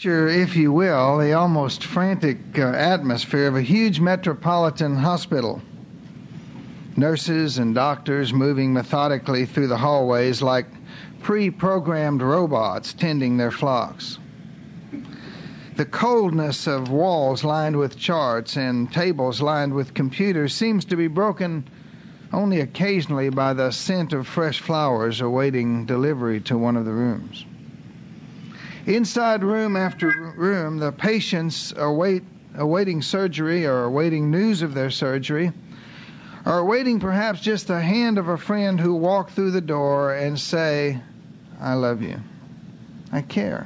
Picture, if you will, the almost frantic atmosphere of a huge metropolitan hospital. Nurses and doctors moving methodically through the hallways like pre-programmed robots tending their flocks. The coldness of walls lined with charts and tables lined with computers seems to be broken only occasionally by the scent of fresh flowers awaiting delivery to one of the rooms. Inside room after room, the patients awaiting surgery or awaiting news of their surgery, or awaiting perhaps just the hand of a friend who walked through the door and say, "I love you. I care."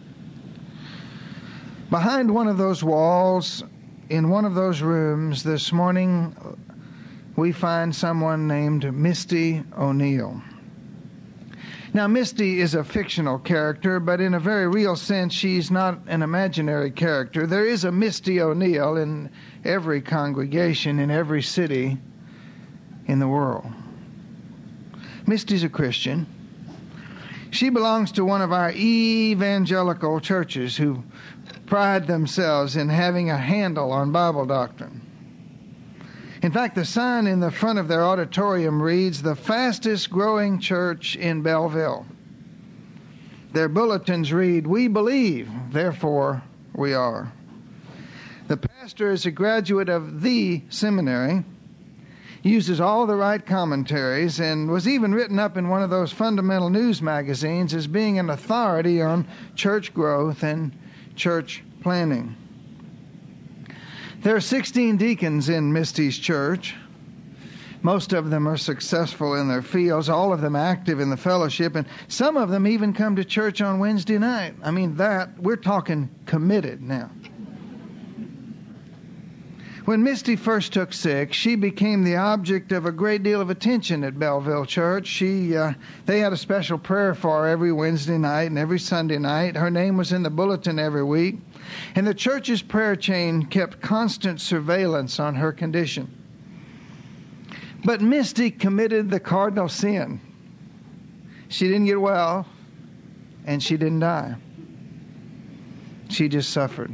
Behind one of those walls, in one of those rooms this morning, we find someone named Misty O'Neill. Now, Misty is a fictional character, but in a very real sense, she's not an imaginary character. There is a Misty O'Neill in every congregation, in every city in the world. Misty's a Christian. She belongs to one of our evangelical churches who pride themselves in having a handle on Bible doctrine. In fact, the sign in the front of their auditorium reads, "The fastest growing church in Belleville." Their bulletins read, "We believe, therefore we are." The pastor is a graduate of the seminary, uses all the right commentaries, and was even written up in one of those fundamental news magazines as being an authority on church growth and church planning. There are 16 deacons in Misty's church. Most of them are successful in their fields, all of them active in the fellowship, and some of them even come to church on Wednesday night. I mean, we're talking committed now. When Misty first took sick, she became the object of a great deal of attention at Belleville Church. They had a special prayer for her every Wednesday night and every Sunday night. Her name was in the bulletin every week. And the church's prayer chain kept constant surveillance on her condition. But Misty committed the cardinal sin. She didn't get well, and she didn't die. She just suffered.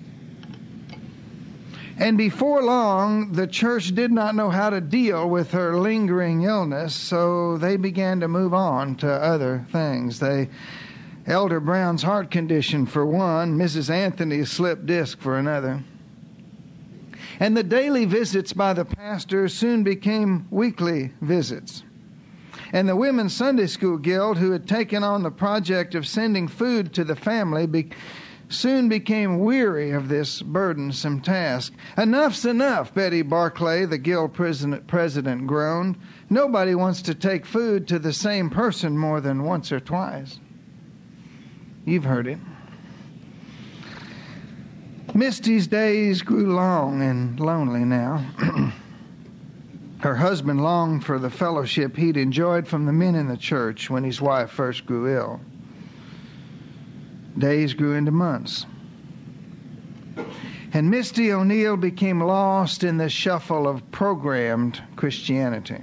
And before long, the church did not know how to deal with her lingering illness, so they began to move on to other things. Elder Brown's heart condition for one, Mrs. Anthony's slip disc for another. And the daily visits by the pastor soon became weekly visits. And the Women's Sunday School Guild, who had taken on the project of sending food to the family, soon became weary of this burdensome task. "Enough's enough," Betty Barclay, the guild president, groaned. "Nobody wants to take food to the same person more than once or twice." You've heard it. Misty's days grew long and lonely now. Her husband longed for the fellowship he'd enjoyed from the men in the church when his wife first grew ill. Days grew into months. And Misty O'Neill became lost in the shuffle of programmed Christianity.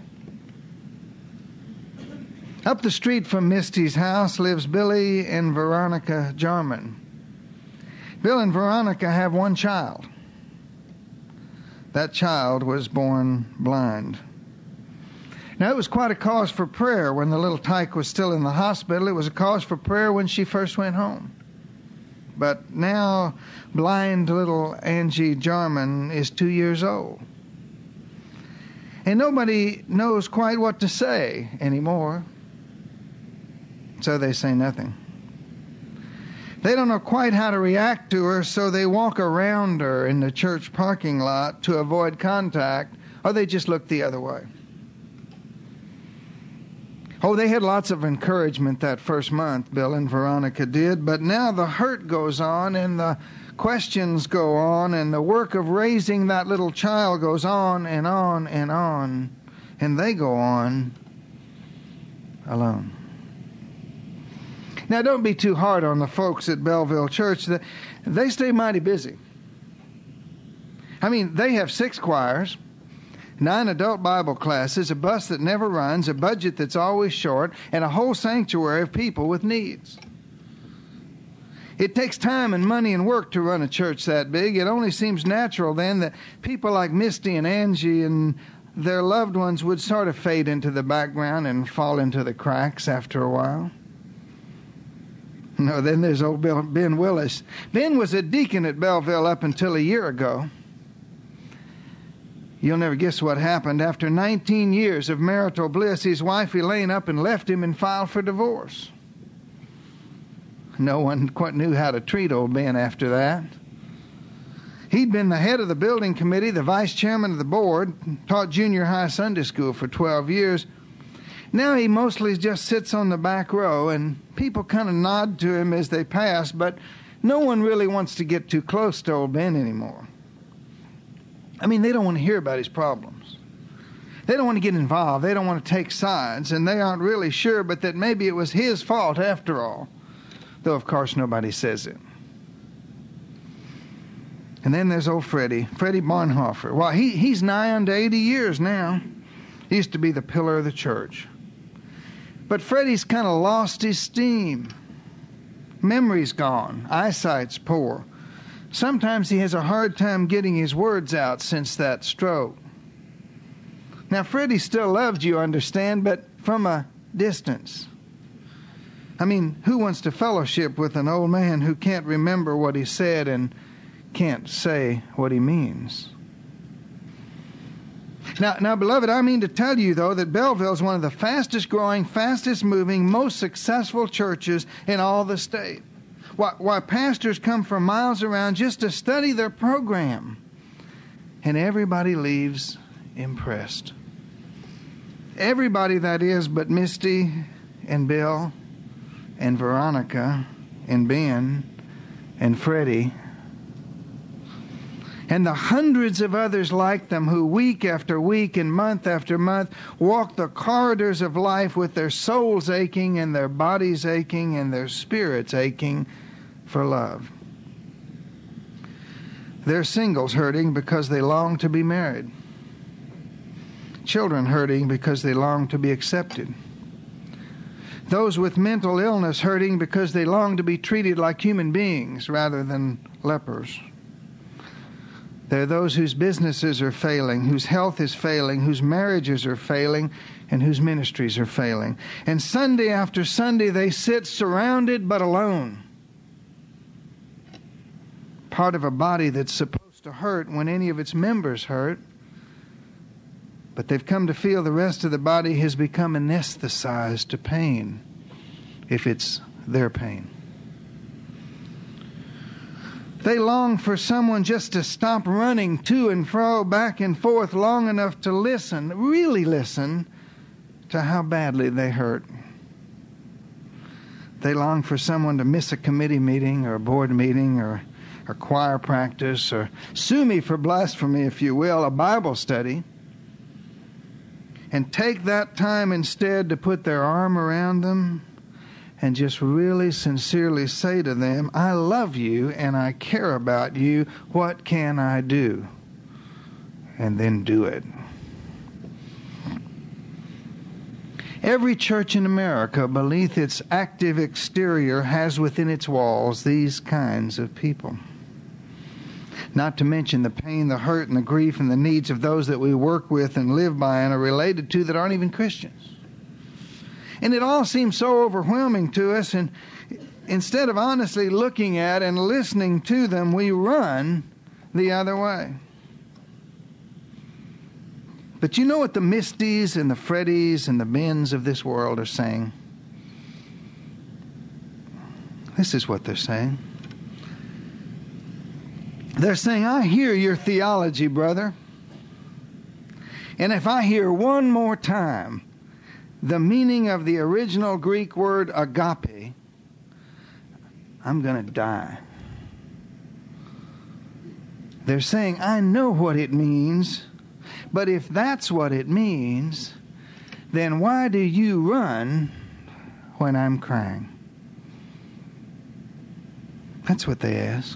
Up the street from Misty's house lives Billy and Veronica Jarman. Bill and Veronica have one child. That child was born blind. Now, it was quite a cause for prayer when the little tyke was still in the hospital. It was a cause for prayer when she first went home. But now, blind little Angie Jarman is 2 years old. And nobody knows quite what to say anymore. So they say nothing. They don't know quite how to react to her, so they walk around her in the church parking lot to avoid contact, or they just look the other way. Oh, they had lots of encouragement that first month, Bill and Veronica did, but now the hurt goes on and the questions go on and the work of raising that little child goes on and on and on, and they go on alone. Now, don't be too hard on the folks at Belleville Church. They stay mighty busy. I mean, they have 6 choirs, 9 adult Bible classes, a bus that never runs, a budget that's always short, and a whole sanctuary of people with needs. It takes time and money and work to run a church that big. It only seems natural then that people like Misty and Angie and their loved ones would sort of fade into the background and fall into the cracks after a while. No, then there's old Ben Willis. Ben was a deacon at Belleville up until a year ago. You'll never guess what happened. After 19 years of marital bliss, his wife Elaine up and left him and filed for divorce. No one quite knew how to treat old Ben after that. He'd been the head of the building committee, the vice chairman of the board, taught junior high Sunday school for 12 years. Now he mostly just sits on the back row, and people kind of nod to him as they pass, but no one really wants to get too close to old Ben anymore. I mean, they don't want to hear about his problems. They don't want to get involved. They don't want to take sides, and they aren't really sure but that maybe it was his fault after all, though, of course, nobody says it. And then there's old Freddie Barnhofer. Well, he's nigh unto 80 years now. He used to be the pillar of the church. But Freddie's kind of lost his steam. Memory's gone. Eyesight's poor. Sometimes he has a hard time getting his words out since that stroke. Now, Freddie still loves you, understand, but from a distance. I mean, who wants to fellowship with an old man who can't remember what he said and can't say what he means? Now, beloved, I mean to tell you, though, that Belleville is one of the fastest growing, fastest moving, most successful churches in all the state. Why pastors come from miles around just to study their program. And everybody leaves impressed. Everybody, that is, but Misty and Bill and Veronica and Ben and Freddie and the hundreds of others like them who week after week and month after month walk the corridors of life with their souls aching and their bodies aching and their spirits aching for love. They're singles hurting because they long to be married. Children hurting because they long to be accepted. Those with mental illness hurting because they long to be treated like human beings rather than lepers. There are those whose businesses are failing, whose health is failing, whose marriages are failing, and whose ministries are failing. And Sunday after Sunday they sit surrounded but alone. Part of a body that's supposed to hurt when any of its members hurt. But they've come to feel the rest of the body has become anesthetized to pain, if it's their pain. They long for someone just to stop running to and fro, back and forth long enough to listen, really listen, to how badly they hurt. They long for someone to miss a committee meeting or a board meeting or choir practice or, sue me for blasphemy if you will, a Bible study, and take that time instead to put their arm around them and just really sincerely say to them, I love you and I care about you. What can I do? And then do it. Every church in America, beneath its active exterior, has within its walls these kinds of people. Not to mention the pain, the hurt, and the grief, and the needs of those that we work with and live by and are related to that aren't even Christians. And it all seems so overwhelming to us, and instead of honestly looking at and listening to them, we run the other way. But you know what the Misties and the Freddies and the Bens of this world are saying? This is what they're saying. They're saying, I hear your theology, brother. And if I hear one more time the meaning of the original Greek word agape, I'm going to die. They're saying, I know what it means, but if that's what it means, then why do you run when I'm crying? That's what they ask.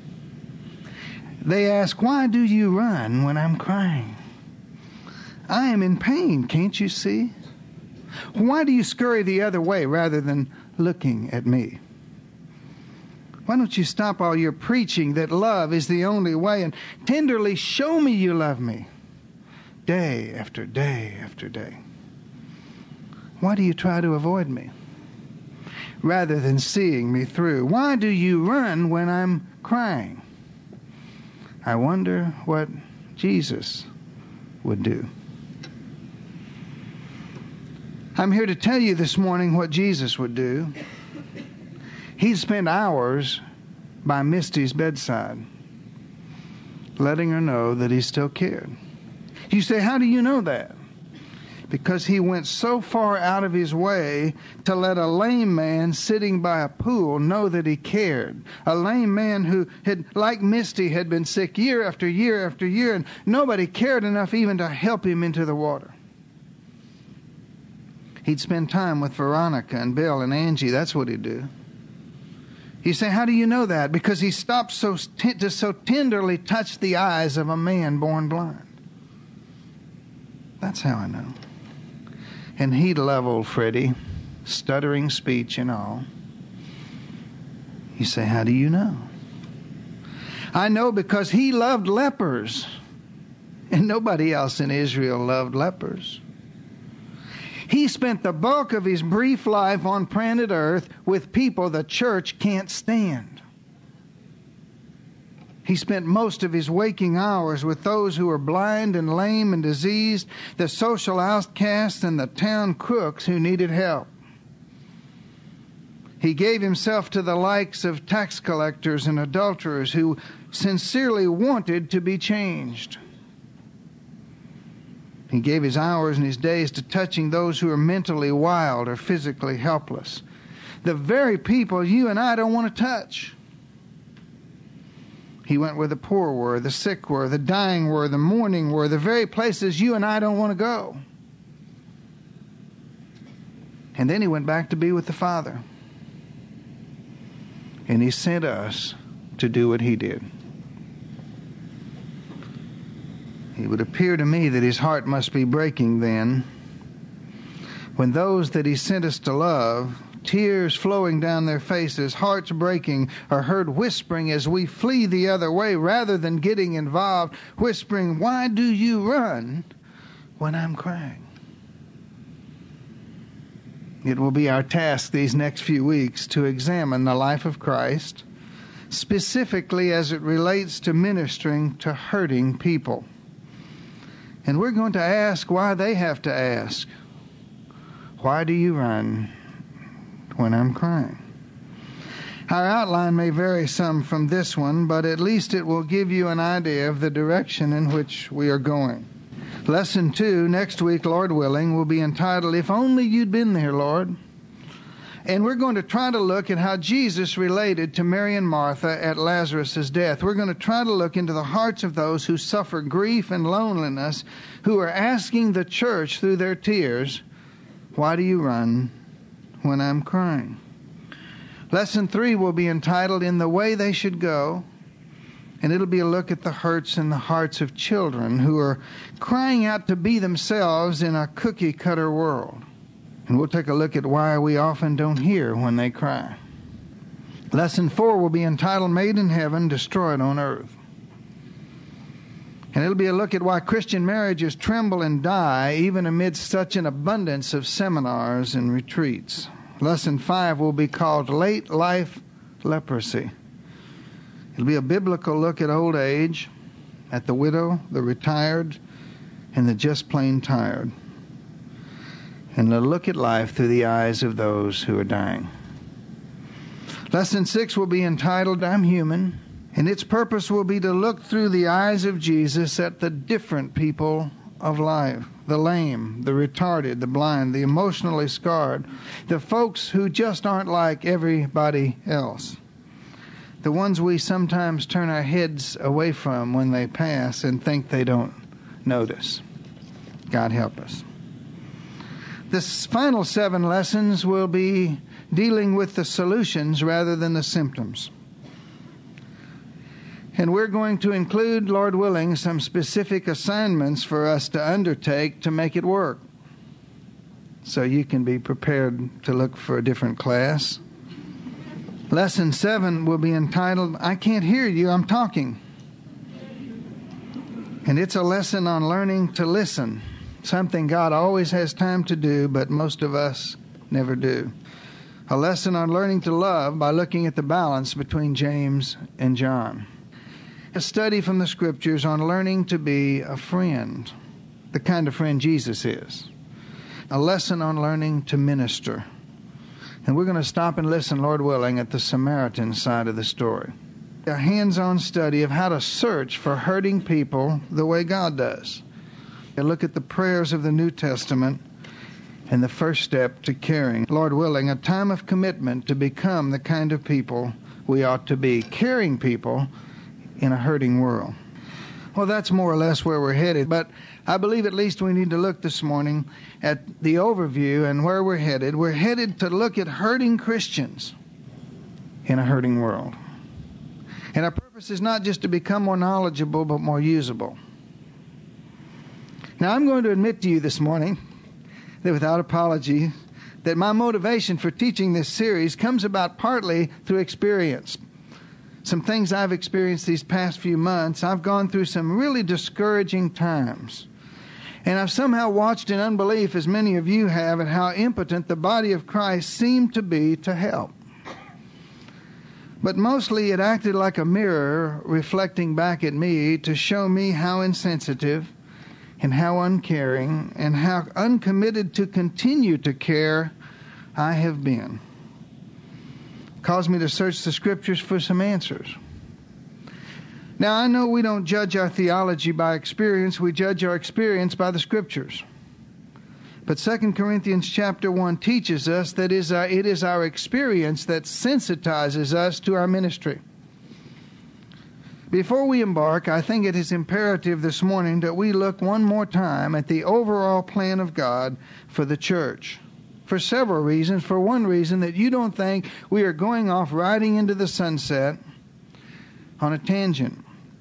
They ask, why do you run when I'm crying? I am in pain, can't you see? Why do you scurry the other way rather than looking at me? Why don't you stop all your preaching that love is the only way and tenderly show me you love me day after day after day? Why do you try to avoid me rather than seeing me through? Why do you run when I'm crying? I wonder what Jesus would do. I'm here to tell you this morning what Jesus would do. He'd spend hours by Misty's bedside, letting her know that he still cared. You say, how do you know that? Because he went so far out of his way to let a lame man sitting by a pool know that he cared. A lame man who had, like Misty, had been sick year after year after year, and nobody cared enough even to help him into the water. He'd spend time with Veronica and Bill and Angie. That's what he'd do. You say, how do you know that? Because he stopped to so tenderly touch the eyes of a man born blind. That's how I know. And he'd love old Freddie, stuttering speech and all. You say, how do you know? I know because he loved lepers. And nobody else in Israel loved lepers. He spent the bulk of his brief life on planet Earth with people the church can't stand. He spent most of his waking hours with those who were blind and lame and diseased, the social outcasts and the town crooks who needed help. He gave himself to the likes of tax collectors and adulterers who sincerely wanted to be changed. He gave his hours and his days to touching those who are mentally wild or physically helpless. The very people you and I don't want to touch. He went where the poor were, the sick were, the dying were, the mourning were, the very places you and I don't want to go. And then he went back to be with the Father. And he sent us to do what he did. It would appear to me that his heart must be breaking then, when those that he sent us to love, tears flowing down their faces, hearts breaking, are heard whispering as we flee the other way rather than getting involved, whispering, why do you run when I'm crying? It will be our task these next few weeks to examine the life of Christ, specifically as it relates to ministering to hurting people. And we're going to ask why they have to ask. Why do you run when I'm crying? Our outline may vary some from this one, but at least it will give you an idea of the direction in which we are going. Lesson 2, next week, Lord willing, will be entitled, If Only You'd Been There, Lord. And we're going to try to look at how Jesus related to Mary and Martha at Lazarus' death. We're going to try to look into the hearts of those who suffer grief and loneliness, who are asking the church through their tears, why do you run when I'm crying? Lesson 3 will be entitled, In the Way They Should Go. And it'll be a look at the hurts in the hearts of children who are crying out to be themselves in a cookie-cutter world. And we'll take a look at why we often don't hear when they cry. Lesson 4 will be entitled, Made in Heaven, Destroyed on Earth. And it'll be a look at why Christian marriages tremble and die even amidst such an abundance of seminars and retreats. Lesson 5 will be called Late Life Leprosy. It'll be a biblical look at old age, at the widow, the retired, and the just plain tired. And a look at life through the eyes of those who are dying. Lesson 6 will be entitled, I'm Human, and its purpose will be to look through the eyes of Jesus at the different people of life. The lame, the retarded, the blind, the emotionally scarred, the folks who just aren't like everybody else. The ones we sometimes turn our heads away from when they pass and think they don't notice. God help us. This final 7 lessons will be dealing with the solutions rather than the symptoms. And we're going to include, Lord willing, some specific assignments for us to undertake to make it work. So you can be prepared to look for a different class Lesson 7 will be entitled, I Can't Hear You, I'm Talking. And it's a lesson on learning to listen, something God always has time to do, but most of us never do. A lesson on learning to love by looking at the balance between James and John. A study from the Scriptures on learning to be a friend, the kind of friend Jesus is. A lesson on learning to minister. And we're going to stop and listen, Lord willing, at the Samaritan side of the story. A hands-on study of how to search for hurting people the way God does. A look at the prayers of the New Testament and the first step to caring. Lord willing, a time of commitment to become the kind of people we ought to be. Caring people in a hurting world. Well, that's more or less where we're headed, but I believe at least we need to look this morning at the overview and where we're headed. We're headed to look at hurting Christians in a hurting world. And our purpose is not just to become more knowledgeable, but more usable. Now, I'm going to admit to you this morning, that without apology, that my motivation for teaching this series comes about partly through experience. Some things I've experienced these past few months. I've gone through some really discouraging times. And I've somehow watched in unbelief, as many of you have, at how impotent the body of Christ seemed to be to help. But mostly it acted like a mirror reflecting back at me to show me how insensitive and how uncaring and how uncommitted to continue to care I have been. Caused me to search the Scriptures for some answers. Now, I know we don't judge our theology by experience. We judge our experience by the Scriptures. But 2 Corinthians chapter 1 teaches us that it is our experience that sensitizes us to our ministry. Before we embark, I think it is imperative this morning that we look one more time at the overall plan of God for the church. For several reasons. For one reason, that you don't think we are going off riding into the sunset on a tangent.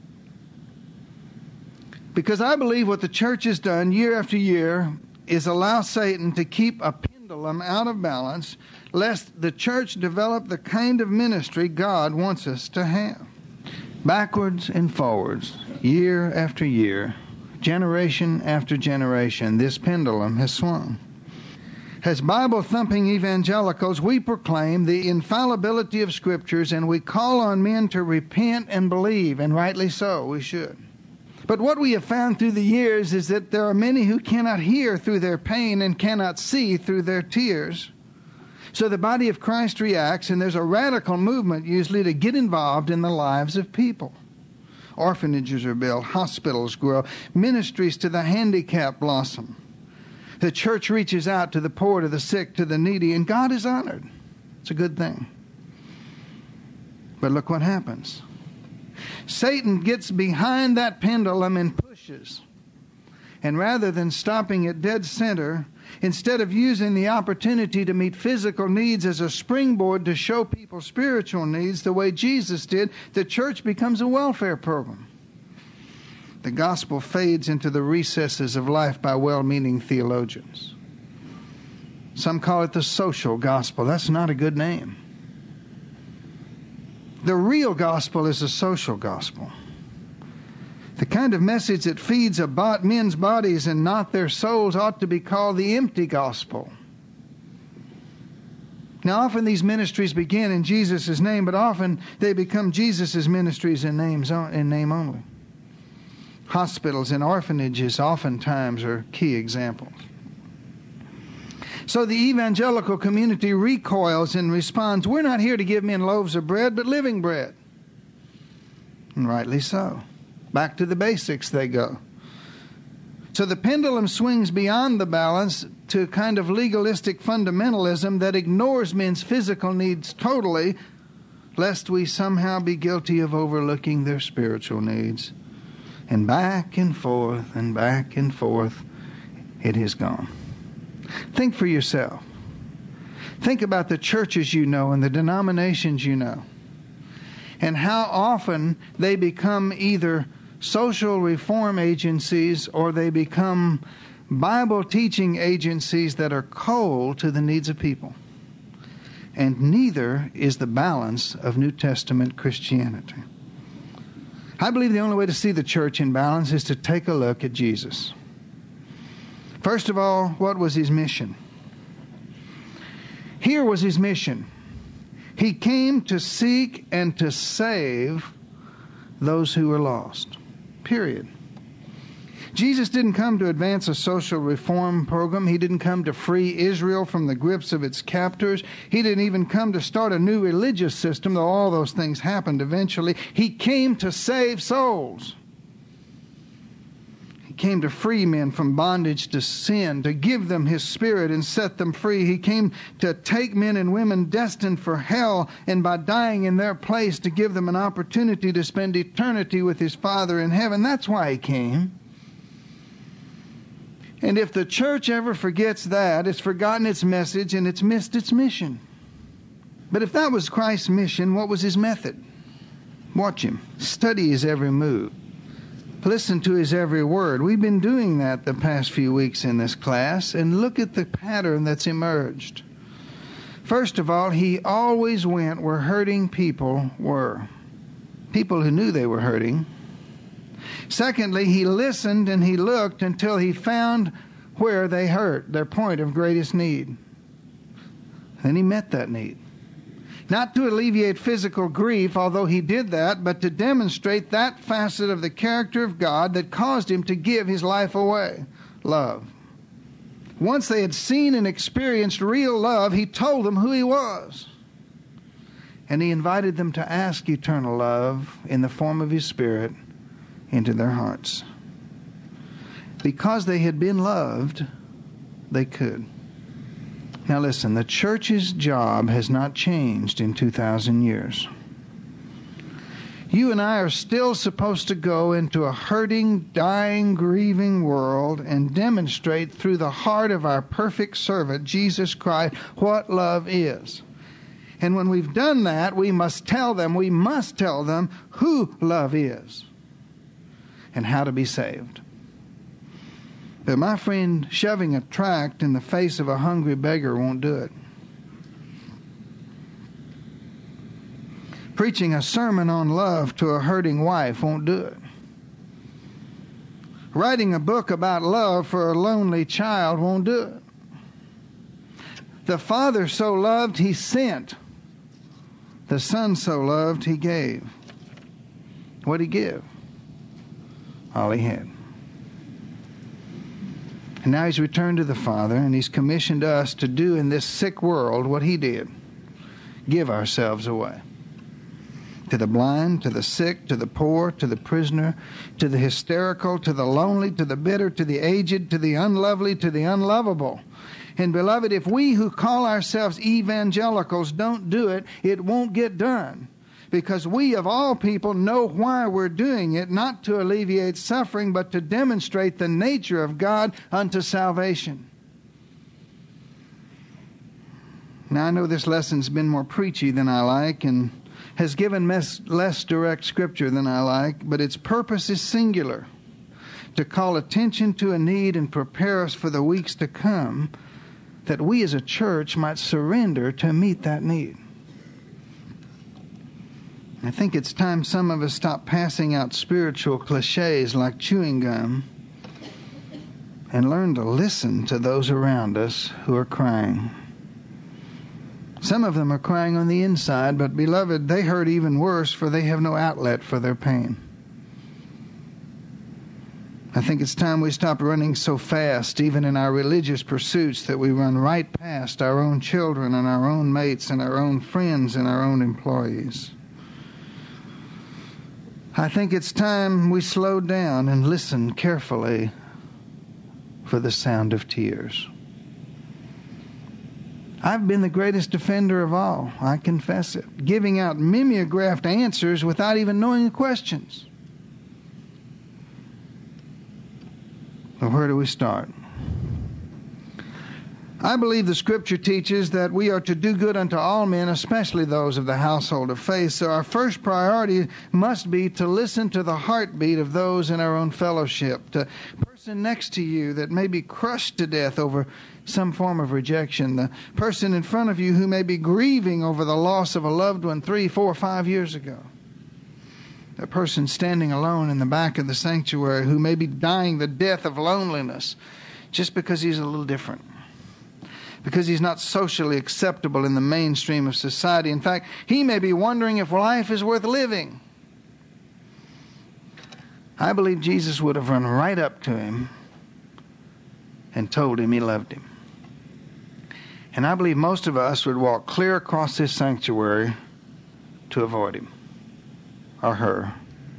Because I believe what the church has done year after year is allow Satan to keep a pendulum out of balance, lest the church develop the kind of ministry God wants us to have. Backwards and forwards, year after year, generation after generation, this pendulum has swung. As Bible-thumping evangelicals, we proclaim the infallibility of Scriptures, and we call on men to repent and believe, and rightly so, we should. But what we have found through the years is that there are many who cannot hear through their pain and cannot see through their tears. So the body of Christ reacts, and there's a radical movement usually to get involved in the lives of people. Orphanages are built, hospitals grow, ministries to the handicapped blossom. The church reaches out to the poor, to the sick, to the needy, and God is honored. It's a good thing. But look what happens. Satan gets behind that pendulum and pushes. And rather than stopping at dead center, instead of using the opportunity to meet physical needs as a springboard to show people spiritual needs the way Jesus did, the church becomes a welfare program. The gospel fades into the recesses of life by well-meaning theologians. Some call it the social gospel. That's not a good name. The real gospel is a social gospel. The kind of message that feeds about men's bodies and not their souls ought to be called the empty gospel. Now, often these ministries begin in Jesus' name, but often they become Jesus' ministries in name only. Hospitals and orphanages oftentimes are key examples. So the evangelical community recoils and responds, we're not here to give men loaves of bread, but living bread. And rightly so. Back to the basics they go. So the pendulum swings beyond the balance to a kind of legalistic fundamentalism that ignores men's physical needs totally, lest we somehow be guilty of overlooking their spiritual needs. And back and forth, it has gone. Think for yourself. Think about the churches you know and the denominations you know, and how often they become either social reform agencies or they become Bible teaching agencies that are cold to the needs of people. and neither is the balance of New Testament Christianity. I believe the only way to see the church in balance is to take a look at Jesus. First of all, what was his mission? Here was his mission. He came to seek and to save those who were lost. Period. Jesus didn't come to advance a social reform program. He didn't come to free Israel from the grips of its captors. He didn't even come to start a new religious system, though all those things happened eventually. He came to save souls. He came to free men from bondage to sin, to give them His Spirit and set them free. He came to take men and women destined for hell, and by dying in their place, to give them an opportunity to spend eternity with His Father in heaven. That's why He came. And if the church ever forgets that, it's forgotten its message and it's missed its mission. But if that was Christ's mission, what was His method? Watch Him. Study His every move. Listen to His every word. We've been doing that the past few weeks in this class, and look at the pattern that's emerged. First of all, He always went where hurting people were. People who knew they were hurting. Secondly, He listened and He looked until He found where they hurt, their point of greatest need. Then He met that need. Not to alleviate physical grief, although He did that, but to demonstrate that facet of the character of God that caused Him to give His life away. Love. Once they had seen and experienced real love, He told them who He was. And He invited them to ask eternal love in the form of His Spirit into their hearts. Because they had been loved, they could. Now listen, the church's job has not changed in 2,000 years. You and I are still supposed to go into a hurting, dying, grieving world and demonstrate through the heart of our perfect servant, Jesus Christ, what love is. And when we've done that, we must tell them who love is and how to be saved. But my friend, shoving a tract in the face of a hungry beggar won't do it. Preaching a sermon on love to a hurting wife won't do it. Writing a book about love for a lonely child won't do it. The Father so loved, He sent. The Son so loved, He gave. What'd He give? All He had. And now He's returned to the Father, and He's commissioned us to do in this sick world what He did. Give ourselves away. To the blind, to the sick, to the poor, to the prisoner, to the hysterical, to the lonely, to the bitter, to the aged, to the unlovely, to the unlovable. And beloved, if we who call ourselves evangelicals don't do it, it won't get done. Because we of all people know why we're doing it, not to alleviate suffering, but to demonstrate the nature of God unto salvation. Now I know this lesson's been more preachy than I like and has given less direct scripture than I like, but its purpose is singular: to call attention to a need and prepare us for the weeks to come, that we as a church might surrender to meet that need. I think it's time some of us stop passing out spiritual cliches like chewing gum and learn to listen to those around us who are crying. Some of them are crying on the inside, but beloved, they hurt even worse, for they have no outlet for their pain. I think it's time we stop running so fast, even in our religious pursuits, that we run right past our own children and our own mates and our own friends and our own employees. I think it's time we slow down and listen carefully for the sound of tears. I've been the greatest defender of all, I confess it, giving out mimeographed answers without even knowing the questions. Well, where do we start? I believe the Scripture teaches that we are to do good unto all men, especially those of the household of faith. So our first priority must be to listen to the heartbeat of those in our own fellowship, to persevere person next to you that may be crushed to death over some form of rejection, the person in front of you who may be grieving over the loss of a loved one 3, 4, 5 years ago, the person standing alone in the back of the sanctuary who may be dying the death of loneliness just because he's a little different, because he's not socially acceptable in the mainstream of society. In fact, he may be wondering if life is worth living. I believe Jesus would have run right up to him and told him he loved him. And I believe most of us would walk clear across this sanctuary to avoid him or her.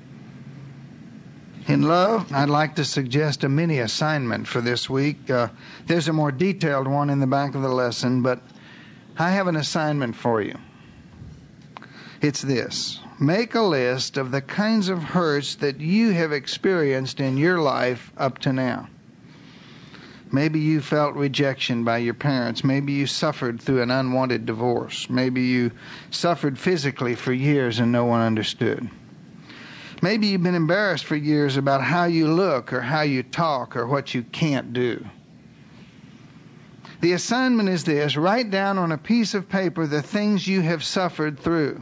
In love, I'd like to suggest a mini assignment for this week. There's a more detailed one in the back of the lesson, but I have an assignment for you. It's this. Make a list of the kinds of hurts that you have experienced in your life up to now. Maybe you felt rejection by your parents. Maybe you suffered through an unwanted divorce. Maybe you suffered physically for years and no one understood. Maybe you've been embarrassed for years about how you look or how you talk or what you can't do. The assignment is this: write down on a piece of paper the things you have suffered through.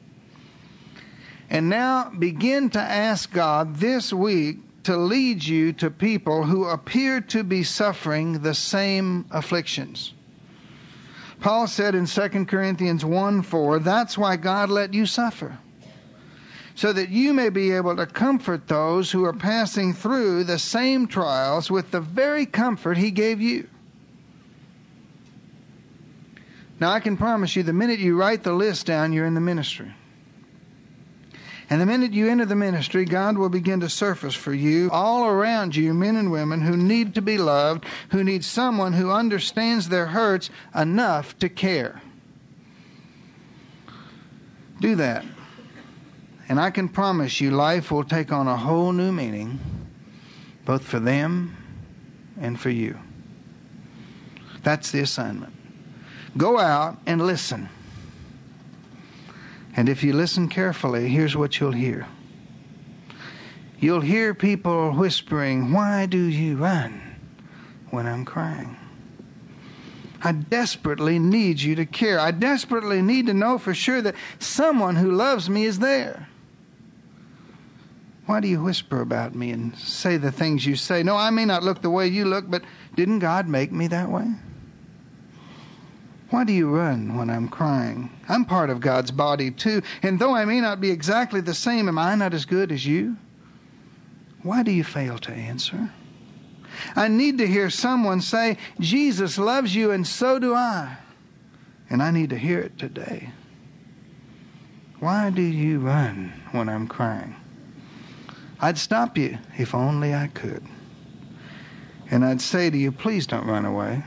And now begin to ask God this week to lead you to people who appear to be suffering the same afflictions. Paul said in 2 Corinthians 1:4, that's why God let you suffer, so that you may be able to comfort those who are passing through the same trials with the very comfort He gave you. Now, I can promise you, the minute you write the list down, you're in the ministry. And the minute you enter the ministry, God will begin to surface for you, all around you, men and women who need to be loved, who need someone who understands their hurts enough to care. Do that. And I can promise you life will take on a whole new meaning, both for them and for you. That's the assignment. Go out and listen. And if you listen carefully, here's what you'll hear. You'll hear people whispering, "Why do you run when I'm crying? I desperately need you to care. I desperately need to know for sure that someone who loves me is there. Why do you whisper about me and say the things you say? No, I may not look the way you look, but didn't God make me that way? Why do you run when I'm crying? I'm part of God's body too, and though I may not be exactly the same, am I not as good as you? Why do you fail to answer? I need to hear someone say, Jesus loves you and so do I. And I need to hear it today. Why do you run when I'm crying? I'd stop you if only I could. And I'd say to you, please don't run away.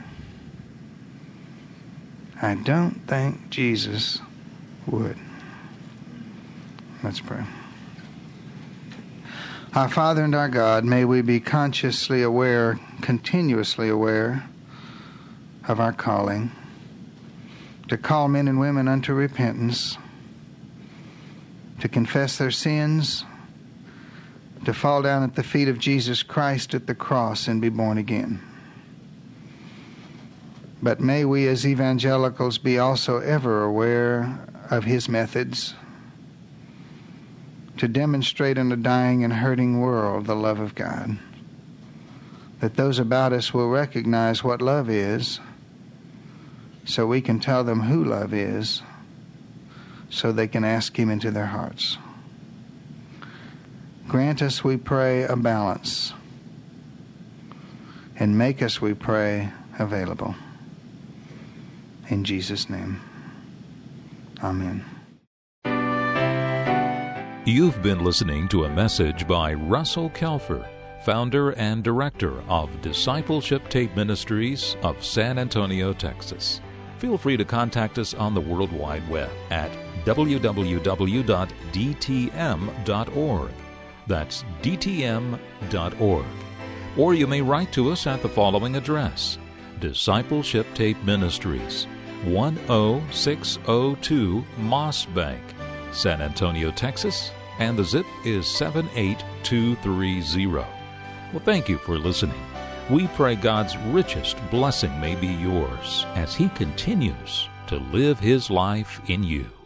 I don't think Jesus would. Let's pray. Our Father and our God, may we be consciously aware, continuously aware of our calling to call men and women unto repentance, to confess their sins, to fall down at the feet of Jesus Christ at the cross and be born again. But may we as evangelicals be also ever aware of His methods to demonstrate in a dying and hurting world the love of God, that those about us will recognize what love is, so we can tell them who love is, so they can ask Him into their hearts. Grant us, we pray, a balance, and make us, we pray, available. In Jesus' name, amen. You've been listening to a message by Russell Kelfer, founder and director of Discipleship Tape Ministries of San Antonio, Texas. Feel free to contact us on the World Wide Web at www.dtm.org. That's dtm.org. Or you may write to us at the following address: Discipleship Tape Ministries, 10602 Moss Bank, San Antonio, Texas, and the zip is 78230. Well, thank you for listening. We pray God's richest blessing may be yours as He continues to live His life in you.